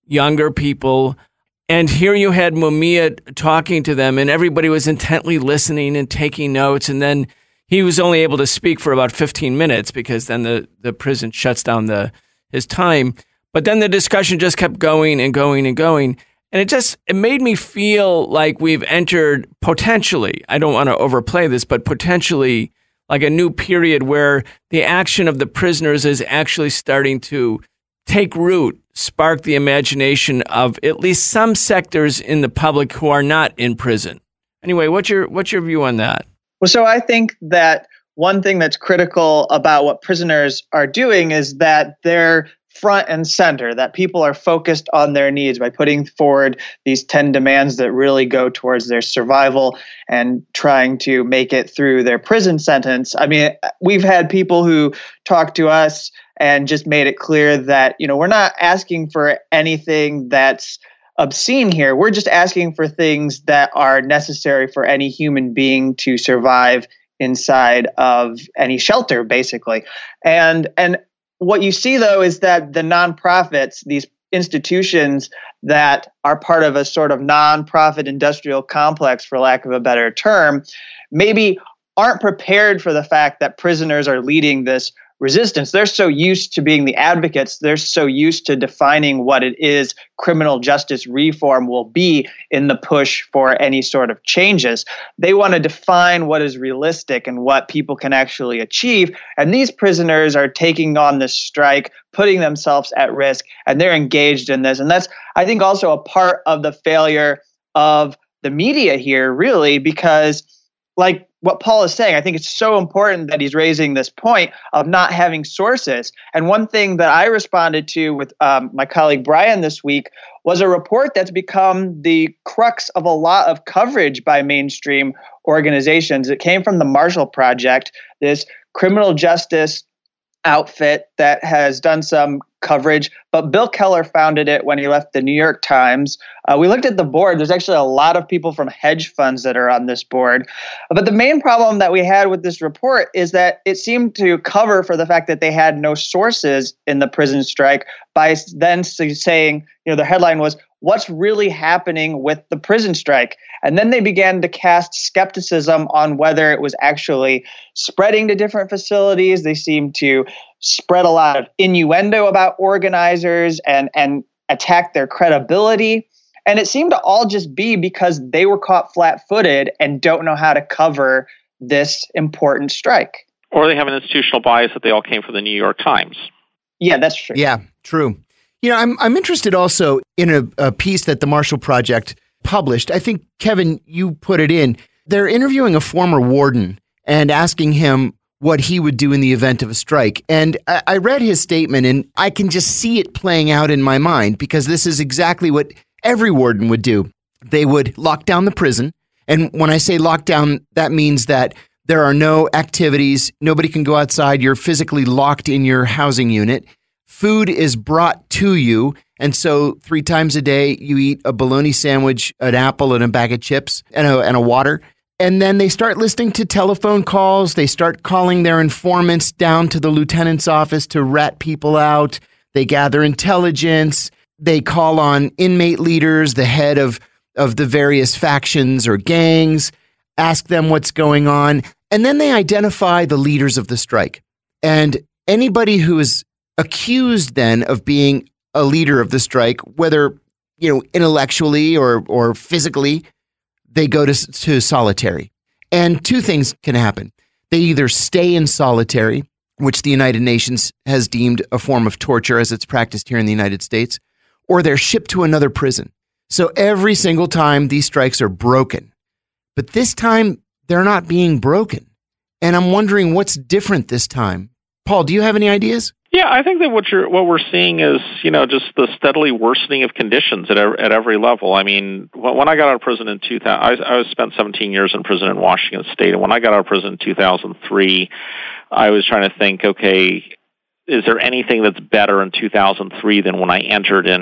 Speaker 2: younger people. And here you had Mumia talking to them, and everybody was intently listening and taking notes. And then he was only able to speak for about fifteen minutes because then the, the prison shuts down the his time. But then the discussion just kept going and going and going. And it just, it made me feel like we've entered potentially, I don't want to overplay this, but potentially like a new period where the action of the prisoners is actually starting to take root, spark the imagination of at least some sectors in the public who are not in prison. Anyway, what's your what's your view on that?
Speaker 8: Well, so I think that one thing that's critical about what prisoners are doing is that they're front and center, that people are focused on their needs by putting forward these ten demands that really go towards their survival and trying to make it through their prison sentence. I mean, we've had people who talk to us and just made it clear that, you know, we're not asking for anything that's obscene here. We're just asking for things that are necessary for any human being to survive inside of any shelter, basically. And and what you see, though, is that the nonprofits, these institutions that are part of a sort of nonprofit industrial complex, for lack of a better term, maybe aren't prepared for the fact that prisoners are leading this resistance. They're so used to being the advocates. They're so used to defining what it is criminal justice reform will be in the push for any sort of changes. They want to define what is realistic and what people can actually achieve. And these prisoners are taking on this strike, putting themselves at risk, and they're engaged in this. And that's, I think, also a part of the failure of the media here, really, because like what Paul is saying, I think it's so important that he's raising this point of not having sources. And one thing that I responded to with um, my colleague Brian this week was a report that's become the crux of a lot of coverage by mainstream organizations. It came from the Marshall Project, this criminal justice outfit that has done some coverage, but Bill Keller founded it when he left the New York Times. Uh, we looked at the board. There's actually a lot of people from hedge funds that are on this board. But the main problem that we had with this report is that it seemed to cover for the fact that they had no sources in the prison strike by then saying, you know, the headline was, "What's really happening with the prison strike?" And then they began to cast skepticism on whether it was actually spreading to different facilities. They seemed to spread a lot of innuendo about organizers and, and attack their credibility. And it seemed to all just be because they were caught flat-footed and don't know how to cover this important strike.
Speaker 7: Or they have an institutional bias that they all came from the New York Times.
Speaker 8: Yeah, that's true.
Speaker 3: Yeah, true. You know, I'm I'm interested also in a, a piece that the Marshall Project published. I think, Kevin, you put it in. They're interviewing a former warden and asking him what he would do in the event of a strike. And I, I read his statement, and I can just see it playing out in my mind, because this is exactly what every warden would do. They would lock down the prison. And when I say lockdown, that means that there are no activities. Nobody can go outside. You're physically locked in your housing unit. Food is brought to you. And so three times a day, you eat a bologna sandwich, an apple, and a bag of chips, and a, and a water. And then they start listening to telephone calls. They start calling their informants down to the lieutenant's office to rat people out. They gather intelligence. They call on inmate leaders, the head of, of the various factions or gangs, ask them what's going on. And then they identify the leaders of the strike. And anybody who is accused then of being a leader of the strike, whether, you know, intellectually or or physically, they go to, to solitary. And two things can happen. They either stay in solitary, which the United Nations has deemed a form of torture as it's practiced here in the United States, or they're shipped to another prison. So every single time these strikes are broken. But this time, they're not being broken. And I'm wondering what's different this time. Paul, do you have any ideas?
Speaker 7: Yeah, I think that what you're what we're seeing is, you know, just the steadily worsening of conditions at at every level. I mean, when I got out of prison in two thousand, I, I spent seventeen years in prison in Washington State, and when I got out of prison in two thousand three, I was trying to think, okay, is there anything that's better in two thousand three than when I entered in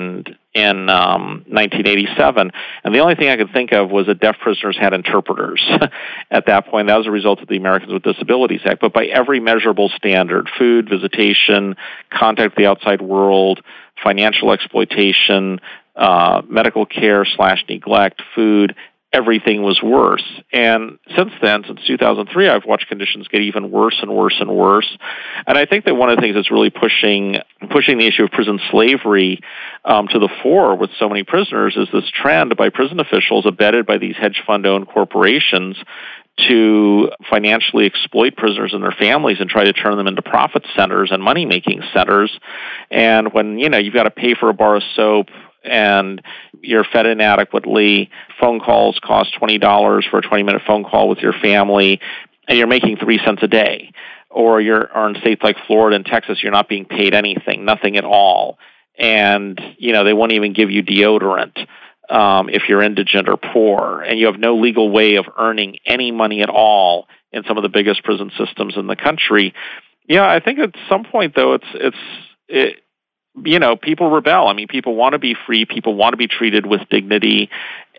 Speaker 7: in um, nineteen eighty-seven. And the only thing I could think of was that deaf prisoners had interpreters at that point. That was a result of the Americans with Disabilities Act. But by every measurable standard, food, visitation, contact with the outside world, financial exploitation, uh, medical care slash neglect, food, everything was worse. And since then, since two thousand three, I've watched conditions get even worse and worse and worse. And I think that one of the things that's really pushing pushing the issue of prison slavery um, to the fore with so many prisoners is this trend by prison officials abetted by these hedge fund-owned corporations to financially exploit prisoners and their families and try to turn them into profit centers and money-making centers. And when, you know, you've got to pay for a bar of soap and you're fed inadequately, phone calls cost twenty dollars for a twenty-minute phone call with your family, and you're making three cents a day. Or you're or in states like Florida and Texas, you're not being paid anything, nothing at all. And, you know, they won't even give you deodorant um, if you're indigent or poor. And you have no legal way of earning any money at all in some of the biggest prison systems in the country. Yeah, I think at some point, though, it's it's it, you know, people rebel. I mean, people want to be free. People want to be treated with dignity.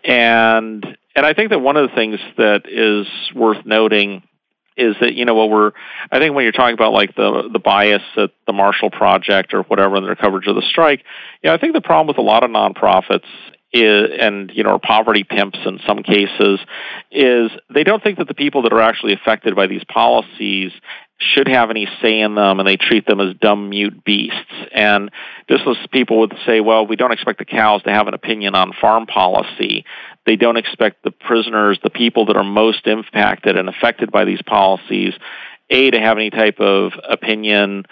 Speaker 7: And and I think that one of the things that is worth noting is that, you know, what we're, I think when you're talking about like the the bias at the Marshall Project or whatever in their coverage of the strike, you know, I think the problem with a lot of nonprofits is, and, you know, poverty pimps in some cases, is they don't think that the people that are actually affected by these policies should have any say in them, and they treat them as dumb, mute beasts. And just as people would say, well, we don't expect the cows to have an opinion on farm policy. They don't expect the prisoners, the people that are most impacted and affected by these policies, A, to have any type of opinion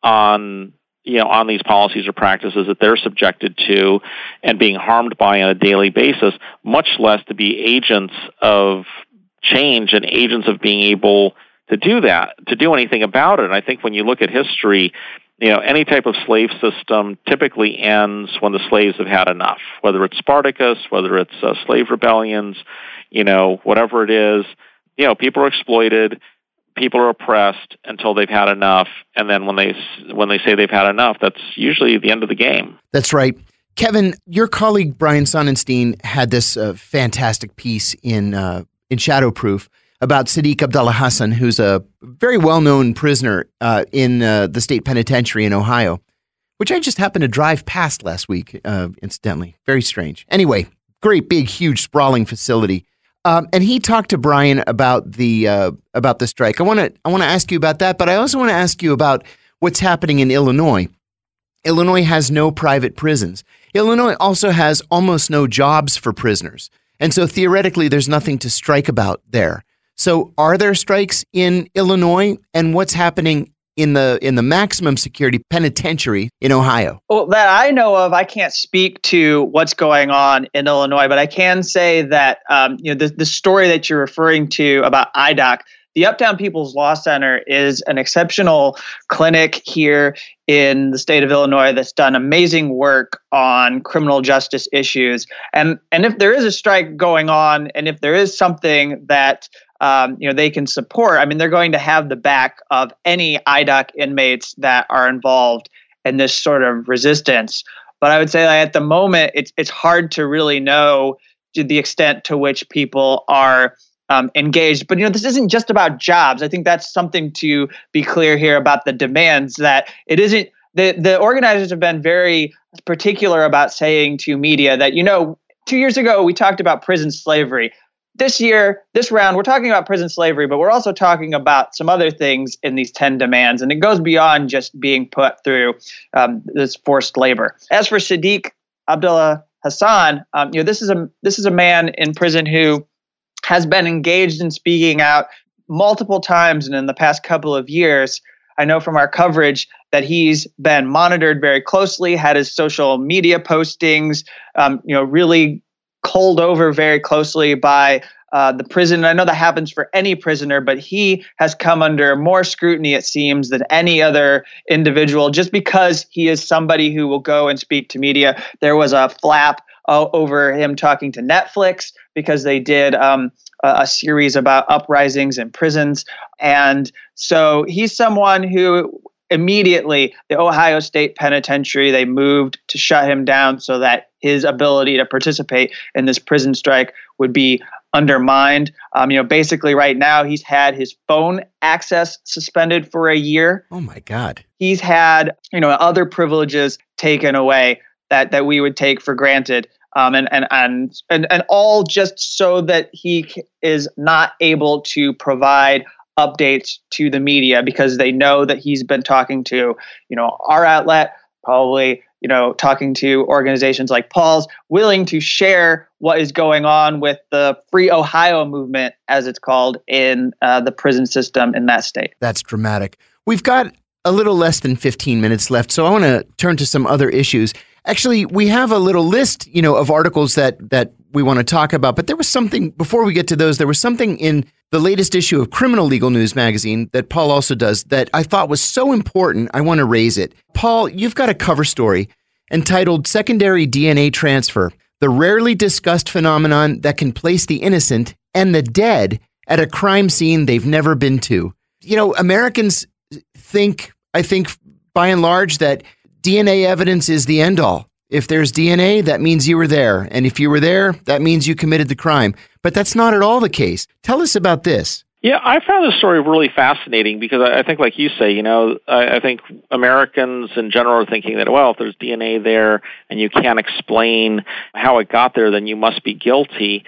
Speaker 7: on, you know, on these policies or practices that they're subjected to and being harmed by on a daily basis, much less to be agents of change and agents of being able to do that, to do anything about it. And I think when you look at history, you know, any type of slave system typically ends when the slaves have had enough, whether it's Spartacus, whether it's uh, slave rebellions, you know, whatever it is. You know, people are exploited, people are oppressed until they've had enough. And then when they when they say they've had enough, that's usually the end of the game.
Speaker 3: That's right. Kevin, your colleague Brian Sonnenstein had this uh, fantastic piece in uh, in Shadowproof about Sadiq Abdullah Hassan, who's a very well-known prisoner uh, in uh, the state penitentiary in Ohio, which I just happened to drive past last week, uh, incidentally. Very strange. Anyway, great, big, huge, sprawling facility. Um, and he talked to Brian about the uh, about the strike. I want to I want to ask you about that, but I also want to ask you about what's happening in Illinois. Illinois has no private prisons. Illinois also has almost no jobs for prisoners. And so theoretically, there's nothing to strike about there. So are there strikes in Illinois, and what's happening in the in the maximum security penitentiary in Ohio?
Speaker 8: Well, that I know of, I can't speak to what's going on in Illinois, but I can say that um, you know the, the story that you're referring to about I D O C, the Uptown People's Law Center is an exceptional clinic here in the state of Illinois that's done amazing work on criminal justice issues. And and if there is a strike going on, and if there is something that Um, you know, they can support, I mean, they're going to have the back of any I D O C inmates that are involved in this sort of resistance. But I would say that at the moment, it's it's hard to really know to the extent to which people are um, engaged. But, you know, this isn't just about jobs. I think that's something to be clear here about the demands, that it isn't, the, the organizers have been very particular about saying to media that, you know, two years ago, we talked about prison slavery. This year, this round, we're talking about prison slavery, but we're also talking about some other things in these ten demands, and it goes beyond just being put through um, this forced labor. As for Sadiq Abdullah Hassan, um, you know, this is a this is a man in prison who has been engaged in speaking out multiple times, and in the past couple of years, I know from our coverage that he's been monitored very closely, had his social media postings, um, you know, really culled over very closely by uh, the prison. I know that happens for any prisoner, but he has come under more scrutiny, it seems, than any other individual, just because he is somebody who will go and speak to media. There was a flap uh, over him talking to Netflix because they did um, a, a series about uprisings in prisons. And so he's someone who immediately, the Ohio State Penitentiary, they moved to shut him down so that his ability to participate in this prison strike would be undermined. Um, you know, basically right now he's had his phone access suspended for a year.
Speaker 3: Oh my God.
Speaker 8: He's had, you know, other privileges taken away that, that we would take for granted. Um, and, and, and, and, and all just so that he is not able to provide updates to the media because they know that he's been talking to, you know, our outlet, probably, you know, talking to organizations like Paul's, willing to share what is going on with the Free Ohio movement, as it's called, in uh, the prison system in that state.
Speaker 3: That's dramatic. We've got a little less than fifteen minutes left, so I want to turn to some other issues. Actually, we have a little list, you know, of articles that that we want to talk about, but there was something, before we get to those, there was something in the latest issue of Criminal Legal News magazine that Paul also does that I thought was so important, I want to raise it. Paul, you've got a cover story entitled Secondary D N A Transfer, the rarely discussed phenomenon that can place the innocent and the dead at a crime scene they've never been to. You know, Americans think, I think, by and large, that D N A evidence is the end all. If there's D N A, that means you were there. And if you were there, that means you committed the crime. But that's not at all the case. Tell us about this.
Speaker 7: Yeah, I found this story really fascinating because I think, like you say, you know, I, I think Americans in general are thinking that, well, if there's D N A there and you can't explain how it got there, then you must be guilty.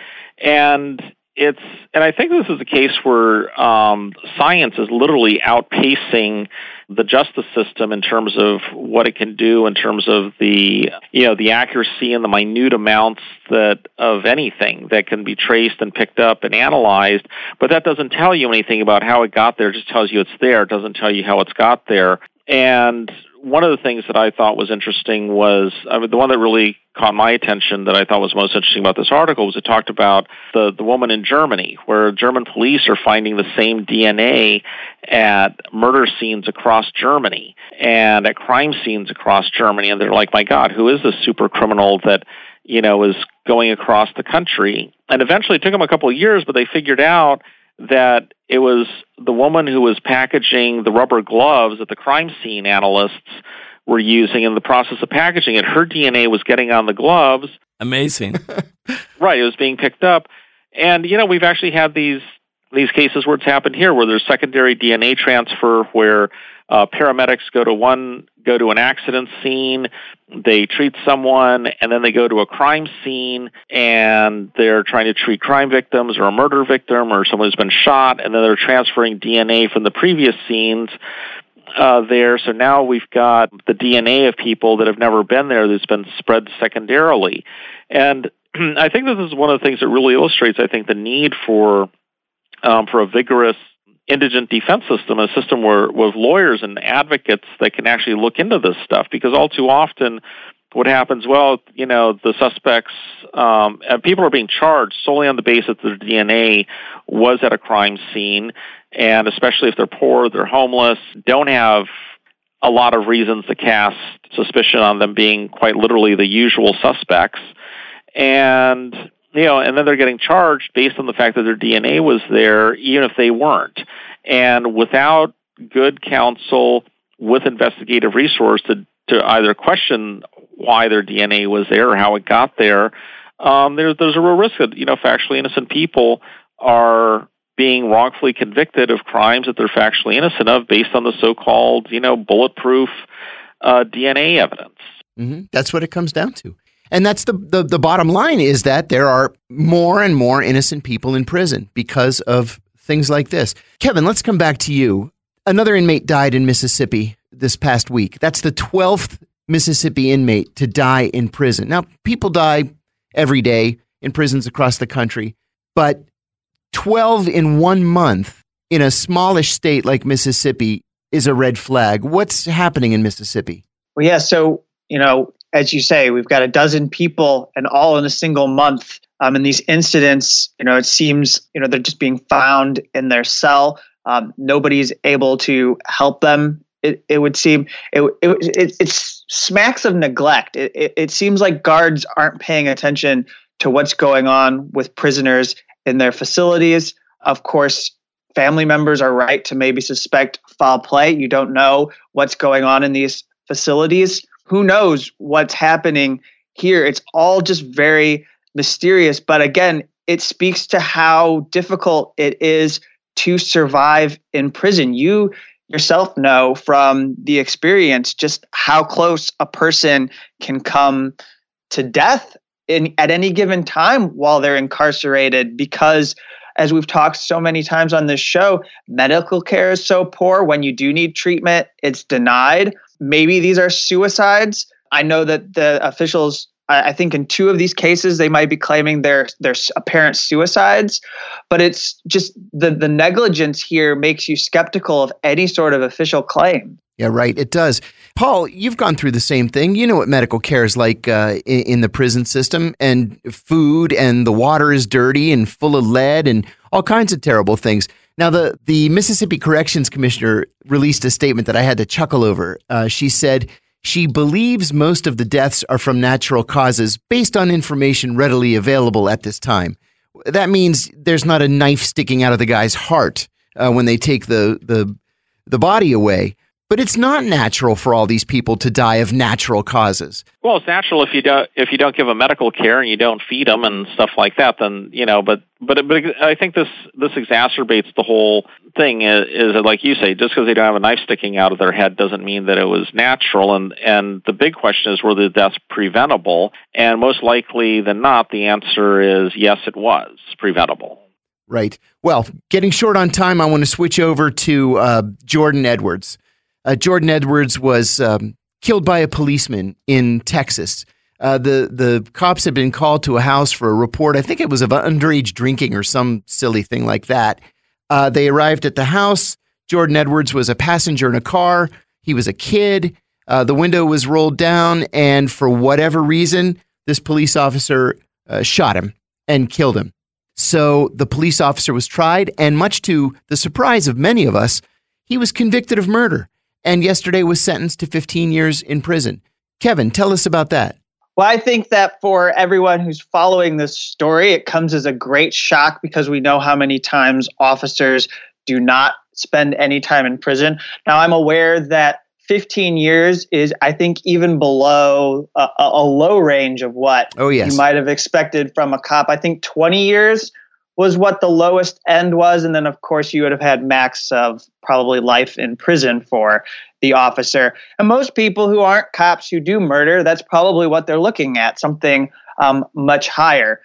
Speaker 7: And it's, and I think this is a case where um, science is literally outpacing the justice system in terms of what it can do, in terms of the, you know, the accuracy and the minute amounts that of anything that can be traced and picked up and analyzed. But that doesn't tell you anything about how it got there. It just tells you it's there. It doesn't tell you how it's got there. And one of the things that I thought was interesting was, I mean, the one that really caught my attention that I thought was most interesting about this article was it talked about the, the woman in Germany, where German police are finding the same D N A at murder scenes across Germany and at crime scenes across Germany. And they're like, my God, who is this super criminal that, you know, is going across the country? And eventually it took them a couple of years, but they figured out that it was the woman who was packaging the rubber gloves that the crime scene analysts were using in the process of packaging it. Her D N A was getting on the gloves.
Speaker 2: Amazing.
Speaker 7: Right, it was being picked up. And, you know, we've actually had these these cases where it's happened here, where there's secondary D N A transfer, where uh, paramedics go to one go to an accident scene, they treat someone, and then they go to a crime scene, and they're trying to treat crime victims or a murder victim or someone who's been shot, and then they're transferring D N A from the previous scenes uh, there. So now we've got the D N A of people that have never been there that's been spread secondarily. And I think this is one of the things that really illustrates, I think, the need for um, for a vigorous indigent defense system, a system where with lawyers and advocates that can actually look into this stuff. Because all too often, what happens, well, you know, the suspects, um, and people are being charged solely on the basis that their D N A was at a crime scene, and especially if they're poor, they're homeless, don't have a lot of reasons to cast suspicion on them being quite literally the usual suspects. And you know, and then they're getting charged based on the fact that their D N A was there, even if they weren't. And without good counsel with investigative resource to, to either question why their D N A was there or how it got there, um, there, there's a real risk that, you know, factually innocent people are being wrongfully convicted of crimes that they're factually innocent of based on the so-called, you know, bulletproof uh, D N A evidence.
Speaker 3: Mm-hmm. That's what it comes down to. And that's the, the the bottom line, is that there are more and more innocent people in prison because of things like this. Kevin, let's come back to you. Another inmate died in Mississippi this past week. That's the twelfth Mississippi inmate to die in prison. Now, people die every day in prisons across the country, but twelve in one month in a smallish state like Mississippi is a red flag. What's happening in Mississippi?
Speaker 8: Well, yeah, so, you know, as you say, we've got a dozen people and all in a single month. Um, and these incidents, you know, it seems, you know, they're just being found in their cell. Um, nobody's able to help them. It, it would seem it, it, it it's smacks of neglect. It, it, it seems like guards aren't paying attention to what's going on with prisoners in their facilities. Of course, family members are right to maybe suspect foul play. You don't know what's going on in these facilities. Who knows what's happening here? It's all just very mysterious. But again, it speaks to how difficult it is to survive in prison. You yourself know from the experience just how close a person can come to death in, at any given time while they're incarcerated, because as we've talked so many times on this show, medical care is so poor. When you do need treatment, it's denied. Maybe these are suicides. I know that the officials, I think in two of these cases, they might be claiming they're, they're apparent suicides, but it's just the, the negligence here makes you skeptical of any sort of official claim.
Speaker 3: Yeah, right. It does. Paul, you've gone through the same thing. You know what medical care is like uh, in, in the prison system, and food, and the water is dirty and full of lead and all kinds of terrible things. Now, the, the Mississippi Corrections Commissioner released a statement that I had to chuckle over. Uh, she said she believes most of the deaths are from natural causes based on information readily available at this time. That means there's not a knife sticking out of the guy's heart uh, when they take the, the the body away. But it's not natural for all these people to die of natural causes.
Speaker 7: Well, it's natural if you don't if you don't give them medical care and you don't feed them and stuff like that. Then you know, but but but I think this this exacerbates the whole thing. Is, is that, like you say, just because they don't have a knife sticking out of their head doesn't mean that it was natural. And and the big question is, were the deaths preventable? And most likely than not, the answer is yes, it was preventable.
Speaker 3: Right. Well, getting short on time, I want to switch over to uh, Jordan Edwards. Uh, Jordan Edwards was um, killed by a policeman in Texas. Uh, the the cops had been called to a house for a report. I think it was of underage drinking or some silly thing like that. Uh, they arrived at the house. Jordan Edwards was a passenger in a car. He was a kid. Uh, the window was rolled down, and for whatever reason, this police officer uh, shot him and killed him. So the police officer was tried, and much to the surprise of many of us, he was convicted of murder, and yesterday was sentenced to fifteen years in prison. Kevin, tell us about that.
Speaker 8: Well, I think that for everyone who's following this story, it comes as a great shock because we know how many times officers do not spend any time in prison. Now, I'm aware that fifteen years is, I think, even below a, a low range of what
Speaker 3: oh, yes.
Speaker 8: you might have expected from a cop. I think twenty years was what the lowest end was. And then, of course, you would have had max of probably life in prison for the officer. And most people who aren't cops who do murder, that's probably what they're looking at, something um, much higher.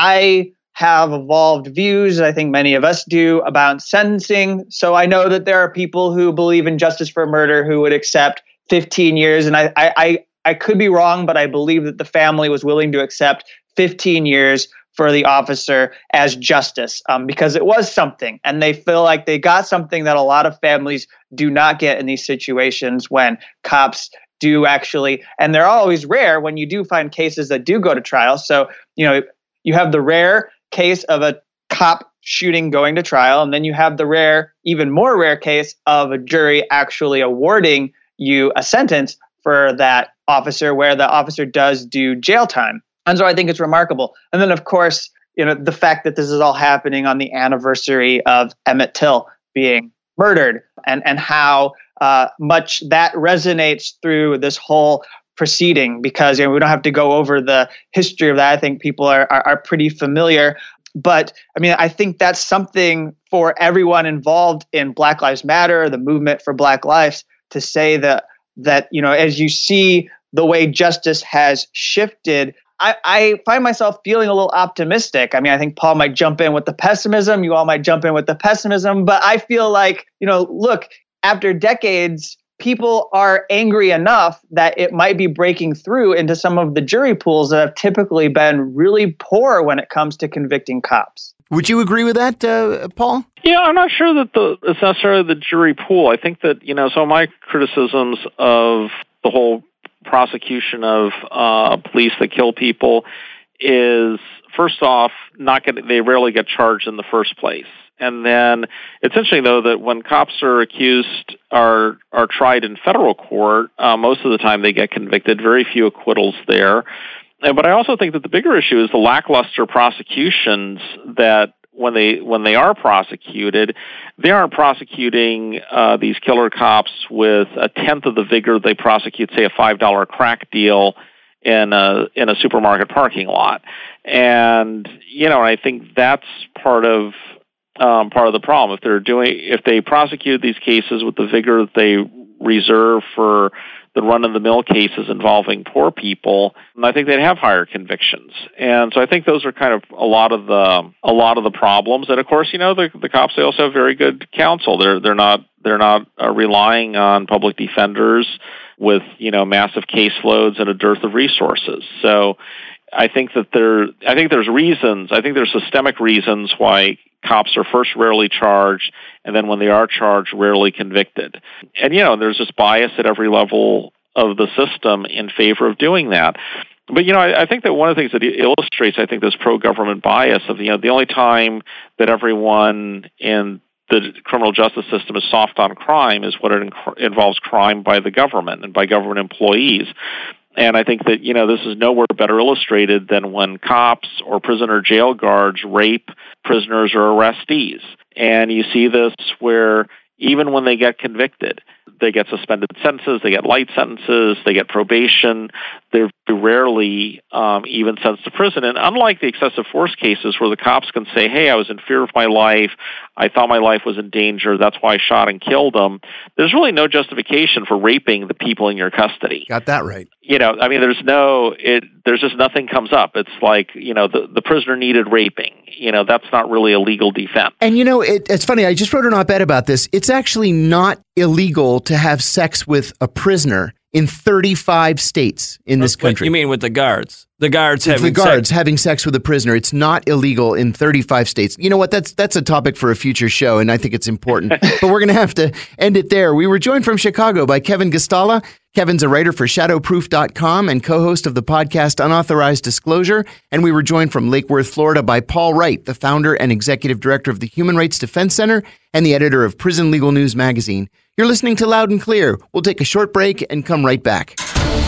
Speaker 8: I have evolved views, I think many of us do, about sentencing. So I know that there are people who believe in justice for murder who would accept fifteen years. And I, I, I, I could be wrong, but I believe that the family was willing to accept fifteen years for the officer as justice, um, because it was something, and they feel like they got something that a lot of families do not get in these situations when cops do actually, and they're always rare when you do find cases that do go to trial. So, you know, you have the rare case of a cop shooting going to trial, and then you have the rare, even more rare case of a jury actually awarding you a sentence for that officer where the officer does do jail time. And so I think it's remarkable. And then, of course, you know, the fact that this is all happening on the anniversary of Emmett Till being murdered, and, and how uh, much that resonates through this whole proceeding, because you know, we don't have to go over the history of that. I think people are, are, are pretty familiar. But I mean, I think that's something for everyone involved in Black Lives Matter, the movement for Black lives, to say that, that you know, as you see the way justice has shifted, I, I find myself feeling a little optimistic. I mean, I think Paul might jump in with the pessimism. You all might jump in with the pessimism. But I feel like, you know, look, after decades, people are angry enough that it might be breaking through into some of the jury pools that have typically been really poor when it comes to convicting cops.
Speaker 3: Would you agree with that, uh, Paul?
Speaker 7: Yeah, I'm not sure that the, it's necessarily the jury pool. I think that, you know, some of my criticisms of the whole prosecution of uh, police that kill people is, first off, not get, they rarely get charged in the first place. And then it's interesting, though, that when cops are accused, are are tried in federal court, uh, most of the time they get convicted, very few acquittals there. And, but I also think that the bigger issue is the lackluster prosecutions that when they when they are prosecuted, they aren't prosecuting uh, these killer cops with a tenth of the vigor they prosecute, say, a five dollar crack deal in a in a supermarket parking lot. And you know, I think that's part of um, part of the problem. If they're doing if they prosecute these cases with the vigor that they reserve for the run-of-the-mill cases involving poor people, I think they'd have higher convictions. And so I think those are kind of a lot of the a lot of the problems. And of course, you know, the the cops, they also have very good counsel. They're they're not they're not uh, relying on public defenders with, you know, massive caseloads and a dearth of resources. So I think that there I think there's reasons. I think there's systemic reasons why cops are first rarely charged, and then when they are charged, rarely convicted. And, you know, there's this bias at every level of the system in favor of doing that. But, you know, I, I think that one of the things that illustrates, I think, this pro-government bias of, you know, the only time that everyone in the criminal justice system is soft on crime is when it inc- involves crime by the government and by government employees. And I think that, you know, this is nowhere better illustrated than when cops or prisoner jail guards rape prisoners or arrestees. And you see this where even when they get convicted, they get suspended sentences, they get light sentences, they get probation. They're rarely um, even sentenced to prison. And unlike the excessive force cases where the cops can say, hey, I was in fear of my life, I thought my life was in danger, that's why I shot and killed them, there's really no justification for raping the people in your custody.
Speaker 3: Got that right.
Speaker 7: You know, I mean, there's no, it, there's just nothing comes up. It's like, you know, the, the prisoner needed raping. You know, that's not really a legal defense.
Speaker 3: And, you know, it, it's funny. I just wrote an op-ed about this. It's actually not illegal to have sex with a prisoner in thirty-five states in this country.
Speaker 2: You mean with the guards? The guards having
Speaker 3: the guards
Speaker 2: sex.
Speaker 3: having sex with a prisoner. It's not illegal in thirty-five states. You know what? That's that's a topic for a future show, and I think it's important. But we're going to have to end it there. We were joined from Chicago by Kevin Gastala. Kevin's a writer for shadow proof dot com and co-host of the podcast Unauthorized Disclosure. And we were joined from Lake Worth, Florida by Paul Wright, the founder and executive director of the Human Rights Defense Center and the editor of Prison Legal News magazine. You're listening to Loud and Clear. We'll take a short break and come right back.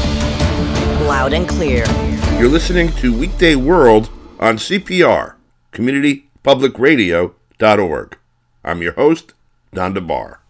Speaker 1: Loud and Clear.
Speaker 6: You're listening to Weekday World on C P R, community public radio dot org. I'm your host, Don DeBar.